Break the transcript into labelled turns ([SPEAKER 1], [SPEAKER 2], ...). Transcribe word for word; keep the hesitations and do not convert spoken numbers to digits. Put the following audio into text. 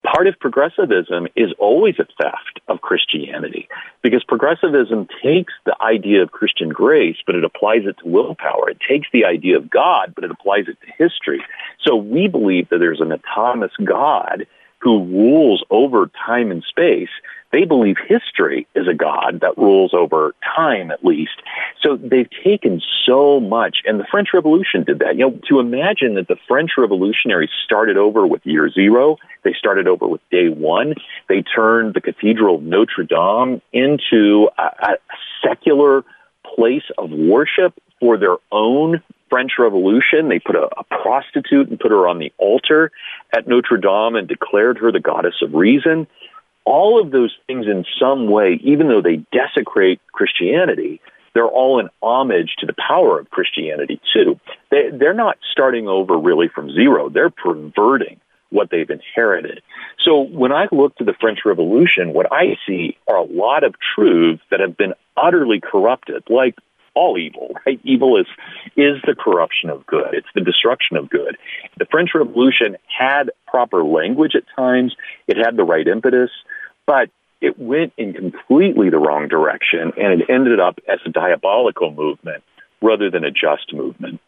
[SPEAKER 1] part of progressivism is always a theft of Christianity, because progressivism takes the idea of Christian grace, but it applies it to willpower. It takes the idea of God, but it applies it to history. So we believe that there's an autonomous God who rules over time and space. They believe history is a God that rules over time, at least. So they've taken so much, and the French Revolution did that. You know, to imagine that the French revolutionaries started over with year zero, they started over with day one, they turned the Cathedral of Notre Dame into a, a secular place of worship for their own French Revolution. They put a, a prostitute and put her on the altar at Notre Dame and declared her the goddess of reason. All of those things in some way, even though they desecrate Christianity, they're all an homage to the power of Christianity too. They, they're not starting over really from zero. They're perverting what they've inherited. So when I look to the French Revolution, what I see are a lot of truths that have been utterly corrupted, like all evil, right? Evil is is the corruption of good. It's the destruction of good. The French Revolution had proper language at times. It had the right impetus, but it went in completely the wrong direction, and it ended up as a diabolical movement rather than a just movement.